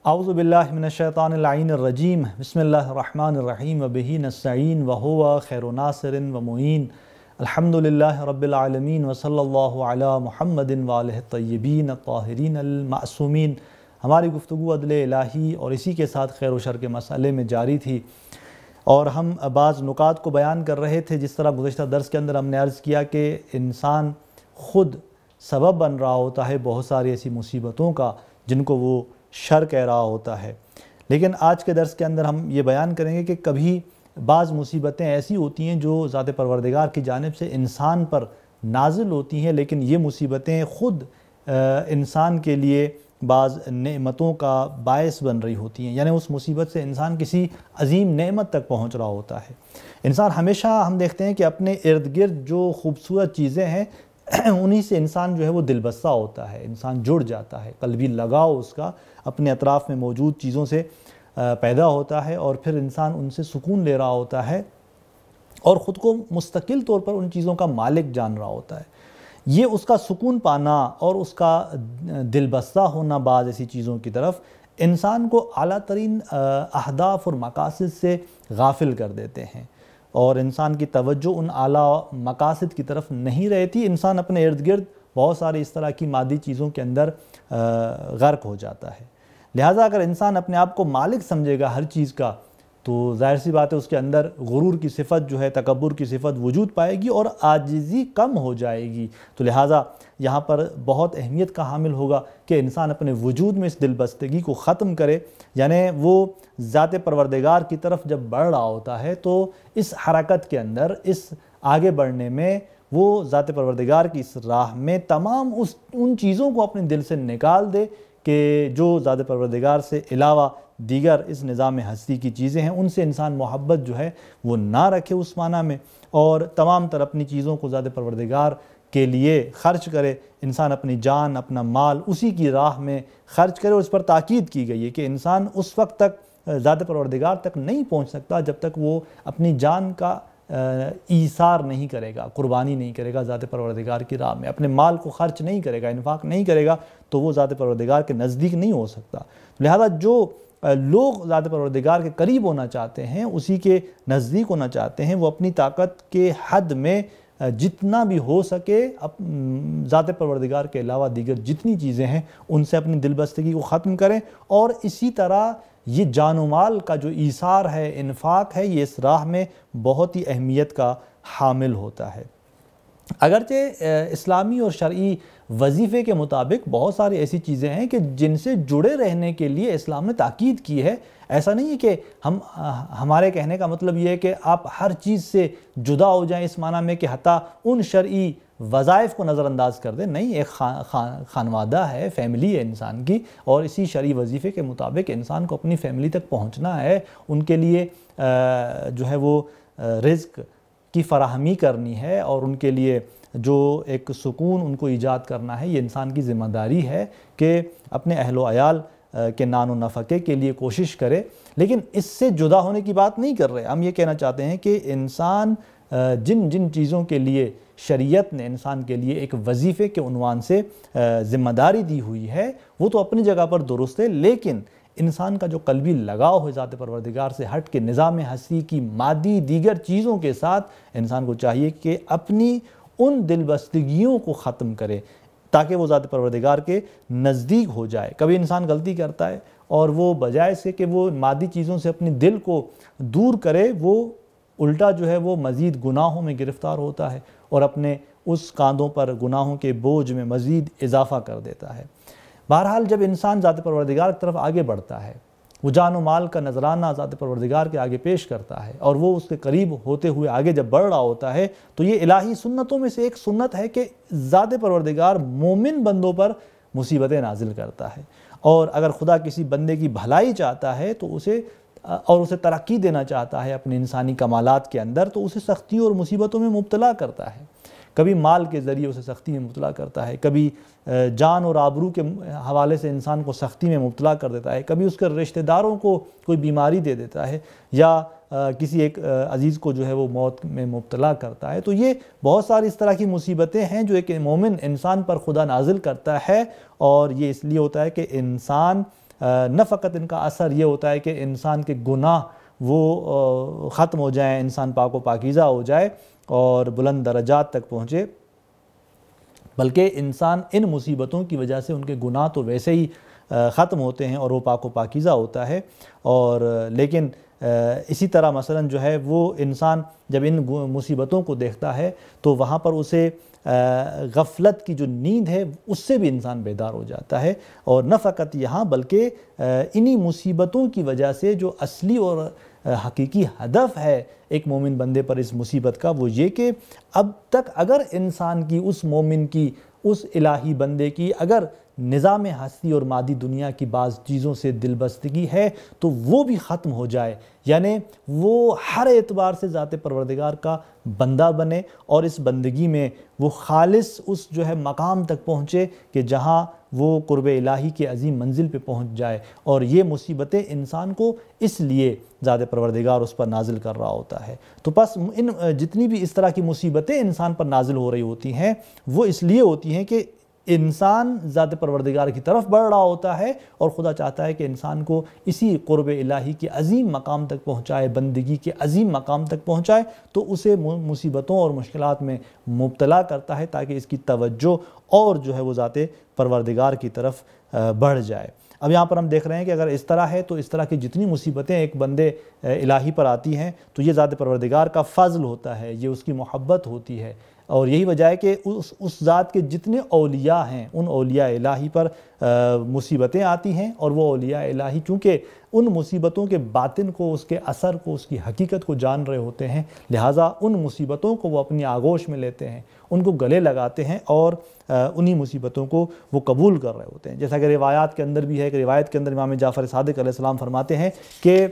اعوذ باللہ من الشیطان اللعین الرجیم بسم اللہ الرحمن الرحیم وبہ نستعین وہو خیر ناصر ومعین الحمدللہ رب العالمین وصلی اللہ علی محمد وآلہ الطیبین الطاہرین المعصومین۔ ہماری گفتگو عدل الہی اور اسی کے ساتھ خیر و شر کے مسئلے میں جاری تھی، اور ہم بعض نکات کو بیان کر رہے تھے۔ جس طرح گزشتہ درس کے اندر ہم نے عرض کیا کہ انسان خود سبب بن رہا ہوتا ہے بہت ساری ایسی مصیبتوں کا جن کو وہ شر کہہ رہا ہوتا ہے، لیکن آج کے درس کے اندر ہم یہ بیان کریں گے کہ کبھی بعض مصیبتیں ایسی ہوتی ہیں جو ذات پروردگار کی جانب سے انسان پر نازل ہوتی ہیں، لیکن یہ مصیبتیں خود انسان کے لیے بعض نعمتوں کا باعث بن رہی ہوتی ہیں، یعنی اس مصیبت سے انسان کسی عظیم نعمت تک پہنچ رہا ہوتا ہے۔ انسان ہمیشہ ہم دیکھتے ہیں کہ اپنے ارد گرد جو خوبصورت چیزیں ہیں انہی سے انسان جو ہے وہ دل بستہ ہوتا ہے، انسان جڑ جاتا ہے، قلبی لگاؤ اس کا اپنے اطراف میں موجود چیزوں سے پیدا ہوتا ہے، اور پھر انسان ان سے سکون لے رہا ہوتا ہے اور خود کو مستقل طور پر ان چیزوں کا مالک جان رہا ہوتا ہے۔ یہ اس کا سکون پانا اور اس کا دل بستہ ہونا بعض ایسی چیزوں کی طرف انسان کو اعلیٰ ترین اہداف اور مقاصد سے غافل کر دیتے ہیں، اور انسان کی توجہ ان اعلیٰ مقاصد کی طرف نہیں رہتی۔ انسان اپنے ارد گرد بہت ساری اس طرح کی مادی چیزوں کے اندر غرق ہو جاتا ہے۔ لہٰذا اگر انسان اپنے آپ کو مالک سمجھے گا ہر چیز کا تو ظاہر سی بات ہے اس کے اندر غرور کی صفت جو ہے، تکبر کی صفت وجود پائے گی اور عاجزی کم ہو جائے گی۔ تو لہٰذا یہاں پر بہت اہمیت کا حامل ہوگا کہ انسان اپنے وجود میں اس دل بستگی کو ختم کرے، یعنی وہ ذات پروردگار کی طرف جب بڑھ رہا ہوتا ہے تو اس حرکت کے اندر، اس آگے بڑھنے میں وہ ذات پروردگار کی اس راہ میں تمام ان چیزوں کو اپنے دل سے نکال دے کہ جو ذات پروردگار سے علاوہ دیگر اس نظام ہستی کی چیزیں ہیں، ان سے انسان محبت جو ہے وہ نہ رکھے اس معنی میں، اور تمام تر اپنی چیزوں کو ذات پروردگار کے لیے خرچ کرے۔ انسان اپنی جان، اپنا مال اسی کی راہ میں خرچ کرے، اور اس پر تاکید کی گئی ہے کہ انسان اس وقت تک ذات پروردگار تک نہیں پہنچ سکتا جب تک وہ اپنی جان کا ایثار نہیں کرے گا، قربانی نہیں کرے گا ذات پروردگار کی راہ میں، اپنے مال کو خرچ نہیں کرے گا، انفاق نہیں کرے گا، تو وہ ذات پروردگار کے نزدیک نہیں ہو سکتا۔ لہذا جو لوگ ذات پروردگار کے قریب ہونا چاہتے ہیں، اسی کے نزدیک ہونا چاہتے ہیں، وہ اپنی طاقت کے حد میں جتنا بھی ہو سکے ذات پروردگار کے علاوہ دیگر جتنی چیزیں ہیں ان سے اپنی دل بستگی کو ختم کریں، اور اسی طرح یہ جان و مال کا جو ایثار ہے، انفاق ہے، یہ اس راہ میں بہت ہی اہمیت کا حامل ہوتا ہے۔ اگرچہ اسلامی اور شرعی وظیفے کے مطابق بہت ساری ایسی چیزیں ہیں کہ جن سے جڑے رہنے کے لیے اسلام نے تاکید کی ہے۔ ایسا نہیں ہے کہ ہمارے کہنے کا مطلب یہ ہے کہ آپ ہر چیز سے جدا ہو جائیں، اس معنی میں کہ حتیٰ ان شرعی وظائف کو نظر انداز کر دیں، نہیں۔ ایک خانوادہ ہے، فیملی ہے انسان کی، اور اسی شرعی وظیفے کے مطابق انسان کو اپنی فیملی تک پہنچنا ہے، ان کے لیے جو ہے وہ رزق کی فراہمی کرنی ہے، اور ان کے لیے جو ایک سکون ان کو ایجاد کرنا ہے، یہ انسان کی ذمہ داری ہے کہ اپنے اہل و عیال کے نان و نفقے کے لیے کوشش کرے۔ لیکن اس سے جدا ہونے کی بات نہیں کر رہے، ہم یہ کہنا چاہتے ہیں کہ انسان جن جن چیزوں کے لیے شریعت نے انسان کے لیے ایک وظیفے کے عنوان سے ذمہ داری دی ہوئی ہے وہ تو اپنی جگہ پر درست ہے، لیکن انسان کا جو قلبی لگاؤ ہے ذات پروردگار سے ہٹ کے نظام ہستی کی مادی دیگر چیزوں کے ساتھ، انسان کو چاہیے کہ اپنی ان دل بستگیوں کو ختم کرے تاکہ وہ ذات پروردگار کے نزدیک ہو جائے۔ کبھی انسان غلطی کرتا ہے اور وہ بجائے سے کہ وہ مادی چیزوں سے اپنی دل کو دور کرے، وہ الٹا جو ہے وہ مزید گناہوں میں گرفتار ہوتا ہے اور اپنے اس کاندھوں پر گناہوں کے بوجھ میں مزید اضافہ کر دیتا ہے۔ بہرحال جب انسان ذات پروردگار کی طرف آگے بڑھتا ہے، وہ جان و مال کا نذرانہ ذات پروردگار کے آگے پیش کرتا ہے، اور وہ اس کے قریب ہوتے ہوئے آگے جب بڑھ رہا ہوتا ہے تو یہ الہی سنتوں میں سے ایک سنت ہے کہ ذات پروردگار مومن بندوں پر مصیبتیں نازل کرتا ہے، اور اگر خدا کسی بندے کی بھلائی چاہتا ہے تو اسے ترقی دینا چاہتا ہے اپنے انسانی کمالات کے اندر، تو اسے سختیوں اور مصیبتوں میں مبتلا کرتا ہے۔ کبھی مال کے ذریعے اسے سختی میں مبتلا کرتا ہے، کبھی جان اور آبرو کے حوالے سے انسان کو سختی میں مبتلا کر دیتا ہے، کبھی اس کے رشتہ داروں کو کوئی بیماری دے دیتا ہے، یا کسی ایک عزیز کو جو ہے وہ موت میں مبتلا کرتا ہے۔ تو یہ بہت ساری اس طرح کی مصیبتیں ہیں جو ایک مومن انسان پر خدا نازل کرتا ہے، اور یہ اس لیے ہوتا ہے کہ انسان نہ فقط ان کا اثر یہ ہوتا ہے کہ انسان کے گناہ وہ ختم ہو جائیں، انسان پاک و پاکیزہ ہو جائے اور بلند درجات تک پہنچے، بلکہ انسان ان مصیبتوں کی وجہ سے ان کے گناہ تو ویسے ہی ختم ہوتے ہیں اور وہ پاک و پاکیزہ ہوتا ہے، اور لیکن اسی طرح مثلا جو ہے وہ انسان جب ان مصیبتوں کو دیکھتا ہے تو وہاں پر اسے غفلت کی جو نیند ہے اس سے بھی انسان بیدار ہو جاتا ہے، اور نہ فقط یہاں بلکہ انہی مصیبتوں کی وجہ سے جو اصلی اور حقیقی ہدف ہے ایک مومن بندے پر اس مصیبت کا، وہ یہ کہ اب تک اگر انسان کی، اس مومن کی، اس الہی بندے کی اگر نظام ہستی اور مادی دنیا کی بعض چیزوں سے دلبستگی ہے تو وہ بھی ختم ہو جائے، یعنی وہ ہر اعتبار سے ذات پروردگار کا بندہ بنے اور اس بندگی میں وہ خالص اس جو ہے مقام تک پہنچے کہ جہاں وہ قرب الہی کے عظیم منزل پہ پہنچ جائے، اور یہ مصیبتیں انسان کو اس لیے ذات پروردگار اس پر نازل کر رہا ہوتا ہے۔ تو پس ان جتنی بھی اس طرح کی مصیبتیں انسان پر نازل ہو رہی ہوتی ہیں وہ اس لیے ہوتی ہیں کہ انسان ذات پروردگار کی طرف بڑھ رہا ہوتا ہے، اور خدا چاہتا ہے کہ انسان کو اسی قرب الہی کے عظیم مقام تک پہنچائے، بندگی کے عظیم مقام تک پہنچائے، تو اسے مصیبتوں اور مشکلات میں مبتلا کرتا ہے تاکہ اس کی توجہ اور جو ہے وہ ذات پروردگار کی طرف بڑھ جائے۔ اب یہاں پر ہم دیکھ رہے ہیں کہ اگر اس طرح ہے تو اس طرح کی جتنی مصیبتیں ایک بندے الہی پر آتی ہیں تو یہ ذات پروردگار کا فضل ہوتا ہے، یہ اس کی محبت ہوتی ہے، اور یہی وجہ ہے کہ اس ذات کے جتنے اولیاء ہیں ان اولیاء الہی پر مصیبتیں آتی ہیں، اور وہ اولیاء الہی چونکہ ان مصیبتوں کے باطن کو، اس کے اثر کو، اس کی حقیقت کو جان رہے ہوتے ہیں، لہٰذا ان مصیبتوں کو وہ اپنی آغوش میں لیتے ہیں، ان کو گلے لگاتے ہیں اور انہی مصیبتوں کو وہ قبول کر رہے ہوتے ہیں۔ جیسا کہ روایات کے اندر بھی ہے کہ روایت کے اندر امام جعفر صادق علیہ السلام فرماتے ہیں کہ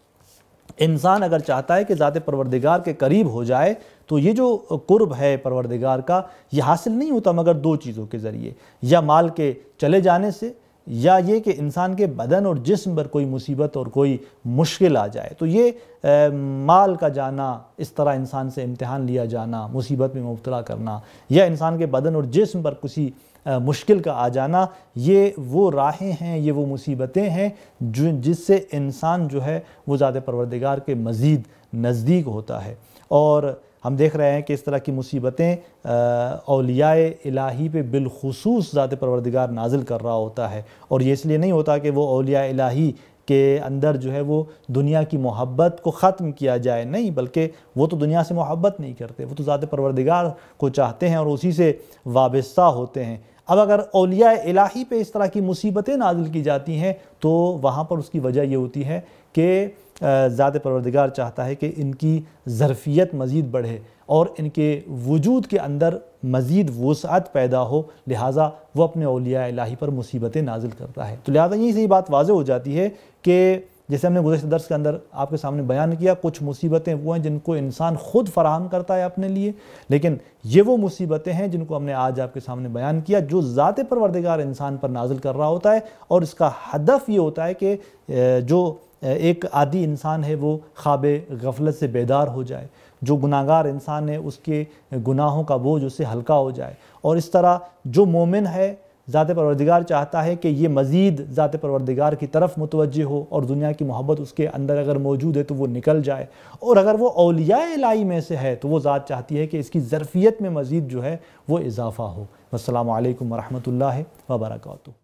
انسان اگر چاہتا ہے کہ ذات پروردگار کے قریب ہو جائے تو یہ جو قرب ہے پروردگار کا یہ حاصل نہیں ہوتا مگر دو چیزوں کے ذریعے، یا مال کے چلے جانے سے، یا یہ کہ انسان کے بدن اور جسم پر کوئی مصیبت اور کوئی مشکل آ جائے۔ تو یہ مال کا جانا، اس طرح انسان سے امتحان لیا جانا، مصیبت میں مبتلا کرنا، یا انسان کے بدن اور جسم پر کسی مشکل کا آ جانا، یہ وہ راہیں ہیں، یہ وہ مصیبتیں ہیں جس سے انسان جو ہے وہ ذات پروردگار کے مزید نزدیک ہوتا ہے۔ اور ہم دیکھ رہے ہیں کہ اس طرح کی مصیبتیں اولیاء الہی پہ بالخصوص ذات پروردگار نازل کر رہا ہوتا ہے، اور یہ اس لیے نہیں ہوتا کہ وہ اولیاء الہی کے اندر جو ہے وہ دنیا کی محبت کو ختم کیا جائے، نہیں، بلکہ وہ تو دنیا سے محبت نہیں کرتے، وہ تو ذات پروردگار کو چاہتے ہیں اور اسی سے وابستہ ہوتے ہیں۔ اب اگر اولیاء الہی پہ اس طرح کی مصیبتیں نازل کی جاتی ہیں تو وہاں پر اس کی وجہ یہ ہوتی ہے کہ ذات پروردگار چاہتا ہے کہ ان کی ظرفیت مزید بڑھے اور ان کے وجود کے اندر مزید وسعت پیدا ہو، لہٰذا وہ اپنے اولیاء الہی پر مصیبتیں نازل کرتا ہے۔ تو لہٰذا یہی سے یہ بات واضح ہو جاتی ہے کہ جیسے ہم نے گزشتہ درس کے اندر آپ کے سامنے بیان کیا، کچھ مصیبتیں وہ ہیں جن کو انسان خود فراہم کرتا ہے اپنے لیے، لیکن یہ وہ مصیبتیں ہیں جن کو ہم نے آج آپ کے سامنے بیان کیا جو ذات پروردگار انسان پر نازل کر رہا ہوتا ہے، اور اس کا ہدف یہ ہوتا ہے کہ جو ایک عادی انسان ہے وہ خواب غفلت سے بیدار ہو جائے، جو گناہگار انسان ہے اس کے گناہوں کا بوجھ اس سے ہلکا ہو جائے، اور اس طرح جو مومن ہے ذات پروردگار چاہتا ہے کہ یہ مزید ذات پروردگار کی طرف متوجہ ہو اور دنیا کی محبت اس کے اندر اگر موجود ہے تو وہ نکل جائے، اور اگر وہ اولیاء الہی میں سے ہے تو وہ ذات چاہتی ہے کہ اس کی ظرفیت میں مزید جو ہے وہ اضافہ ہو۔ والسلام علیکم ورحمۃ اللہ وبرکاتہ۔